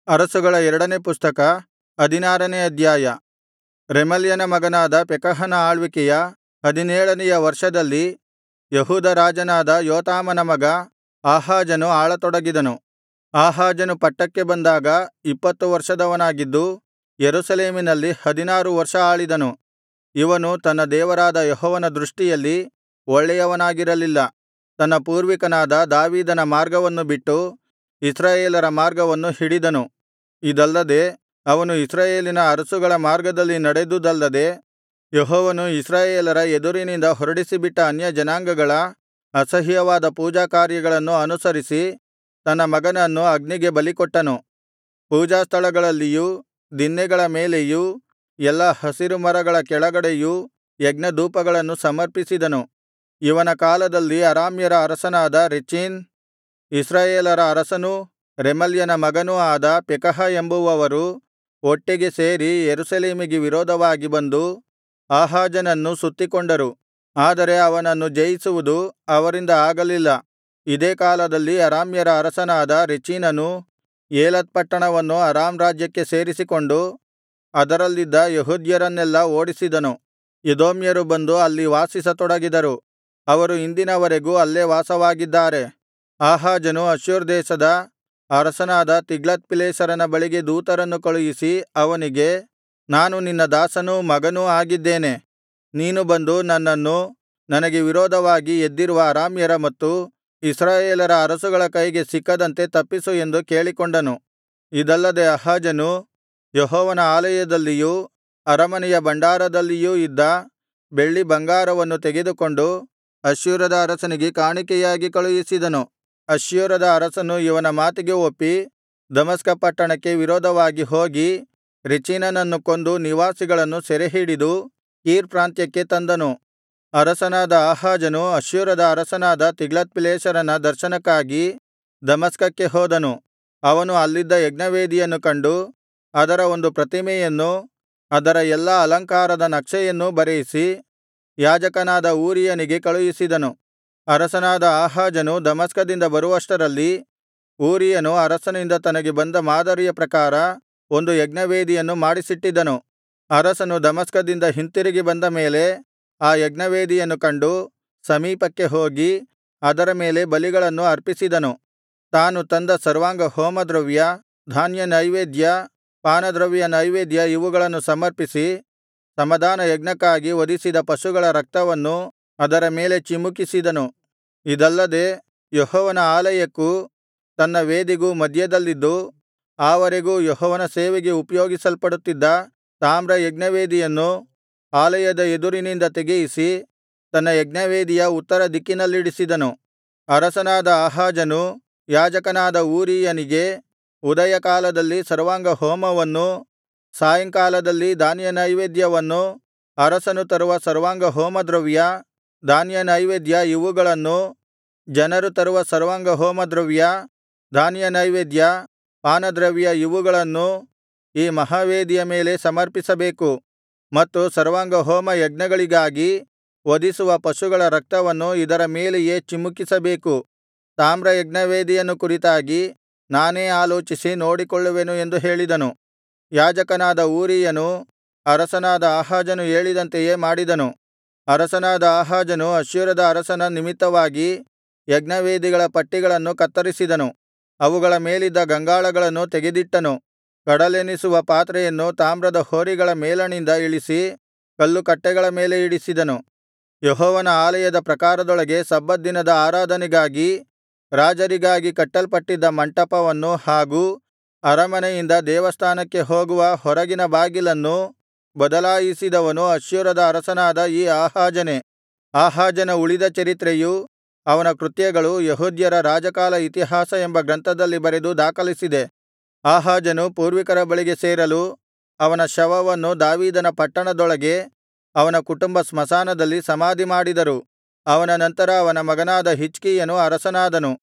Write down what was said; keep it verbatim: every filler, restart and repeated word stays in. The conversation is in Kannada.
ಅರಸುಗಳ ಎರಡನೇ ಪುಸ್ತಕ ಹದಿನಾರನೇ ಅಧ್ಯಾಯ. ರೆಮಲ್ಯನ ಮಗನಾದ ಪೆಕಹನ ಆಳ್ವಿಕೆಯ ಹದಿನೇಳನೆಯ ವರ್ಷದಲ್ಲಿ ಯೆಹೂದ ರಾಜನಾದ ಯೋತಾಮನ ಮಗ ಆಹಾಜನು ಆಳತೊಡಗಿದನು. ಆಹಾಜನು ಪಟ್ಟಕ್ಕೆ ಬಂದಾಗ ಇಪ್ಪತ್ತು ವರ್ಷದವನಾಗಿದ್ದು, ಯೆರೂಸಲೇಮಿನಲ್ಲಿ ಹದಿನಾರು ವರ್ಷ ಆಳಿದನು. ಇವನು ತನ್ನ ದೇವರಾದ ಯೆಹೋವನ ದೃಷ್ಟಿಯಲ್ಲಿ ಒಳ್ಳೆಯವನಾಗಿರಲಿಲ್ಲ. ತನ್ನ ಪೂರ್ವಿಕನಾದ ದಾವೀದನ ಮಾರ್ಗವನ್ನು ಬಿಟ್ಟು ಇಸ್ರಾಯೇಲರ ಮಾರ್ಗವನ್ನು ಹಿಡಿದನು. ಇದಲ್ಲದೆ ಅವನು ಇಸ್ರಾಯೇಲಿನ ಅರಸುಗಳ ಮಾರ್ಗದಲ್ಲಿ ನಡೆದುದಲ್ಲದೆ, ಯೆಹೋವನು ಇಸ್ರಾಯೇಲರ ಎದುರಿನಿಂದ ಹೊರಡಿಸಿಬಿಟ್ಟ ಅನ್ಯಜನಾಂಗಗಳ ಅಸಹ್ಯವಾದ ಪೂಜಾಕಾರ್ಯಗಳನ್ನು ಅನುಸರಿಸಿ ತನ್ನ ಮಗನನ್ನು ಅಗ್ನಿಗೆ ಬಲಿಕೊಟ್ಟನು. ಪೂಜಾಸ್ಥಳಗಳಲ್ಲಿಯೂ ದಿನ್ನೆಗಳ ಮೇಲೆಯೂ ಎಲ್ಲಾ ಹಸಿರು ಮರಗಳ ಕೆಳಗಡೆಯೂ ಯಜ್ಞಧೂಪಗಳನ್ನು ಸಮರ್ಪಿಸಿದನು. ಇವನ ಕಾಲದಲ್ಲಿ ಅರಾಮ್ಯರ ಅರಸನಾದ ರೆಚೀನ್, ಇಸ್ರಾಯೇಲರ ಅರಸನೂ ರೆಮಲ್ಯನ ಮಗನೂ ಆದ ಪೆಕಹ ಎಂಬುವವರು ಒಟ್ಟಿಗೆ ಸೇರಿ ಯೆರೂಸಲೇಮಿಗೆ ವಿರೋಧವಾಗಿ ಬಂದು ಆಹಾಜನನ್ನು ಸುತ್ತಿಕೊಂಡರು. ಆದರೆ ಅವನನ್ನು ಜಯಿಸುವುದು ಅವರಿಂದ ಆಗಲಿಲ್ಲ. ಇದೇ ಕಾಲದಲ್ಲಿ ಅರಾಮ್ಯರ ಅರಸನಾದ ರೆಚೀನನು ಏಲತ್ ಪಟ್ಟಣವನ್ನು ಅರಾಮ್ ರಾಜ್ಯಕ್ಕೆ ಸೇರಿಸಿಕೊಂಡು ಅದರಲ್ಲಿದ್ದ ಯೆಹೂದ್ಯರನ್ನೆಲ್ಲಾ ಓಡಿಸಿದನು. ಎದೋಮ್ಯರು ಬಂದು ಅಲ್ಲಿ ವಾಸಿಸತೊಡಗಿದರು. ಅವರು ಇಂದಿನವರೆಗೂ ಅಲ್ಲೇ ವಾಸವಾಗಿದ್ದಾರೆ. ಆಹಾಜನು ಅಶ್ಶೂರ್ ದೇಶದ ಅರಸನಾದ ತಿಗ್ಲತ್ಪಿಲೆಸರನ ಬಳಿಗೆ ದೂತರನ್ನು ಕಳುಹಿಸಿ ಅವನಿಗೆ, ನಾನು ನಿನ್ನ ದಾಸನೂ ಮಗನೂ ಆಗಿದ್ದೇನೆ. ನೀನು ಬಂದು ನನ್ನನ್ನು ನನಗೆ ವಿರೋಧವಾಗಿ ಎದ್ದಿರುವ ಅರಾಮ್ಯರ ಮತ್ತು ಇಸ್ರಾಯೇಲರ ಅರಸುಗಳ ಕೈಗೆ ಸಿಕ್ಕದಂತೆ ತಪ್ಪಿಸು ಎಂದು ಕೇಳಿಕೊಂಡನು. ಇದಲ್ಲದೆ ಆಹಾಜನು ಯೆಹೋವನ ಆಲಯದಲ್ಲಿಯೂ ಅರಮನೆಯ ಭಂಡಾರದಲ್ಲಿಯೂ ಇದ್ದ ಬೆಳ್ಳಿ ಬಂಗಾರವನ್ನು ತೆಗೆದುಕೊಂಡು ಅಶ್ಶೂರದ ಅರಸನಿಗೆ ಕಾಣಿಕೆಯಾಗಿ ಕಳುಹಿಸಿದನು. ಅಶ್ಶೂರದ ಅರಸನು ಇವನ ಮಾತಿಗೆ ಒಪ್ಪಿ ದಮಸ್ಕ ಪಟ್ಟಣಕ್ಕೆ ವಿರೋಧವಾಗಿ ಹೋಗಿ ರೆಚೀನನನ್ನು ಕೊಂದು ನಿವಾಸಿಗಳನ್ನು ಸೆರೆಹಿಡಿದು ಕೀರ್ ಪ್ರಾಂತ್ಯಕ್ಕೆ ತಂದನು. ಅರಸನಾದ ಆಹಾಜನು ಅಶ್ಶೂರದ ಅರಸನಾದ ತಿಗ್ಲತ್ಪಿಲೆಸರನ ದರ್ಶನಕ್ಕಾಗಿ ದಮಸ್ಕಕ್ಕೆ ಹೋದನು. ಅವನು ಅಲ್ಲಿದ್ದ ಯಜ್ಞವೇದಿಯನ್ನು ಕಂಡು ಅದರ ಒಂದು ಪ್ರತಿಮೆಯನ್ನೂ ಅದರ ಎಲ್ಲಾ ಅಲಂಕಾರದ ನಕ್ಷೆಯನ್ನೂ ಬರೆಯಿಸಿ ಯಾಜಕನಾದ ಊರೀಯನಿಗೆ ಕಳುಹಿಸಿದನು. ಅರಸನಾದ ಆಹಾಜನು ದಮಸ್ಕದಿಂದ ಬರುವಷ್ಟರಲ್ಲಿ ಊರೀಯನು ಅರಸನಿಂದ ತನಗೆ ಬಂದ ಮಾದರಿಯ ಪ್ರಕಾರ ಒಂದು ಯಜ್ಞವೇದಿಯನ್ನು ಮಾಡಿಸಿಟ್ಟಿದ್ದನು. ಅರಸನು ದಮಸ್ಕದಿಂದ ಹಿಂತಿರುಗಿ ಬಂದ ಮೇಲೆ ಆ ಯಜ್ಞವೇದಿಯನ್ನು ಕಂಡು ಸಮೀಪಕ್ಕೆ ಹೋಗಿ ಅದರ ಮೇಲೆ ಬಲಿಗಳನ್ನು ಅರ್ಪಿಸಿದನು. ತಾನು ತಂದ ಸರ್ವಾಂಗ ಹೋಮದ್ರವ್ಯ, ಧಾನ್ಯನೈವೇದ್ಯ, ಪಾನದ್ರವ್ಯ ನೈವೇದ್ಯ ಇವುಗಳನ್ನು ಸಮರ್ಪಿಸಿ ಸಮಾಧಾನ ಯಜ್ಞಕ್ಕಾಗಿ ವಧಿಸಿದ ಪಶುಗಳ ರಕ್ತವನ್ನು ಅದರ ಮೇಲೆ ಚಿಮುಕಿಸಿದನು. ಇದಲ್ಲದೆ ಯೆಹೋವನ ಆಲಯಕ್ಕೂ ತನ್ನ ವೇದಿಗೂ ಮಧ್ಯದಲ್ಲಿದ್ದು ಆವರೆಗೂ ಯೆಹೋವನ ಸೇವೆಗೆ ಉಪಯೋಗಿಸಲ್ಪಡುತ್ತಿದ್ದ ತಾಮ್ರ ಯಜ್ಞವೇದಿಯನ್ನು ಆಲಯದ ಎದುರಿನಿಂದ ತೆಗೆಯಿಸಿ ತನ್ನ ಯಜ್ಞವೇದಿಯ ಉತ್ತರ ದಿಕ್ಕಿನಲ್ಲಿಡಿಸಿದನು. ಅರಸನಾದ ಆಹಾಜನು ಯಾಜಕನಾದ ಊರೀಯನಿಗೆ ಉದಯಕಾಲದಲ್ಲಿ ಸರ್ವಾಂಗ ಹೋಮವನ್ನೂ ಸಾಯಂಕಾಲದಲ್ಲಿ ಧಾನ್ಯನೈವೇದ್ಯವನ್ನೂ ಅರಸನು ತರುವ ಸರ್ವಾಂಗ ಹೋಮದ್ರವ್ಯ, ಧಾನ್ಯನೈವೇದ್ಯ ಇವುಗಳನ್ನೂ ಜನರು ತರುವ ಸರ್ವಾಂಗ ಹೋಮದ್ರವ್ಯ, ಧಾನ್ಯನೈವೇದ್ಯ, ಪಾನದ್ರವ್ಯ ಇವುಗಳನ್ನೂ ಈ ಮಹಾವೇದಿಯ ಮೇಲೆ ಸಮರ್ಪಿಸಬೇಕು ಮತ್ತು ಸರ್ವಾಂಗಹೋಮ ಯಜ್ಞಗಳಿಗಾಗಿ ವಧಿಸುವ ಪಶುಗಳ ರಕ್ತವನ್ನು ಇದರ ಮೇಲೆಯೇ ಚಿಮುಕಿಸಬೇಕು. ತಾಮ್ರ ಯಜ್ಞವೇದಿಯನ್ನು ಕುರಿತಾಗಿ ನಾನೇ ಆಲೋಚಿಸಿ ನೋಡಿಕೊಳ್ಳುವೆನು ಎಂದು ಹೇಳಿದನು. ಯಾಜಕನಾದ ಊರೀಯನು ಅರಸನಾದ ಆಹಾಜನು ಹೇಳಿದಂತೆಯೇ ಮಾಡಿದನು. ಅರಸನಾದ ಆಹಾಜನು ಅಶ್ಶೂರದ ಅರಸನ ನಿಮಿತ್ತವಾಗಿ ಯಜ್ಞವೇದಿಗಳ ಪಟ್ಟಿಗಳನ್ನು ಕತ್ತರಿಸಿದನು. ಅವುಗಳ ಮೇಲಿದ್ದ ಗಂಗಾಳಗಳನ್ನು ತೆಗೆದಿಟ್ಟನು. ಕಡಲೆನಿಸುವ ಪಾತ್ರೆಯನ್ನು ತಾಮ್ರದ ಹೋರಿಗಳ ಮೇಲಣಿಂದ ಇಳಿಸಿ ಕಲ್ಲುಕಟ್ಟೆಗಳ ಮೇಲೆ ಇಡಿಸಿದನು. ಯೆಹೋವನ ಆಲಯದ ಪ್ರಾಕಾರದೊಳಗೆ ಸಬ್ಬತ್ ದಿನದ ಆರಾಧನೆಗಾಗಿ ರಾಜರಿಗಾಗಿ ಕಟ್ಟಲ್ಪಟ್ಟಿದ್ದ ಮಂಟಪವನ್ನು ಹಾಗೂ ಅರಮನೆಯಿಂದ ದೇವಸ್ಥಾನಕ್ಕೆ ಹೋಗುವ ಹೊರಗಿನ ಬಾಗಿಲನ್ನು ಬದಲಾಯಿಸಿದವನು ಅಶ್ಶೂರದ ಅರಸನಾದ ಈ ಆಹಾಜನೇ. ಆಹಾಜನ ಉಳಿದ ಚರಿತ್ರೆಯೂ ಅವನ ಕೃತ್ಯಗಳು ಯೆಹೂದ್ಯರ ರಾಜಕಾಲ ಇತಿಹಾಸ ಎಂಬ ಗ್ರಂಥದಲ್ಲಿ ಬರೆದು ದಾಖಲಿಸಿದೆ. ಆಹಾಜನು ಪೂರ್ವಿಕರ ಬಳಿಗೆ ಸೇರಲು ಅವನ ಶವವನ್ನು ದಾವೀದನ ಪಟ್ಟಣದೊಳಗೆ ಅವನ ಕುಟುಂಬ ಸ್ಮಶಾನದಲ್ಲಿ ಸಮಾಧಿಮಾಡಿದರು. ಅವನ ನಂತರ ಅವನ ಮಗನಾದ ಹಿಜ್ಕೀಯನು ಅರಸನಾದನು.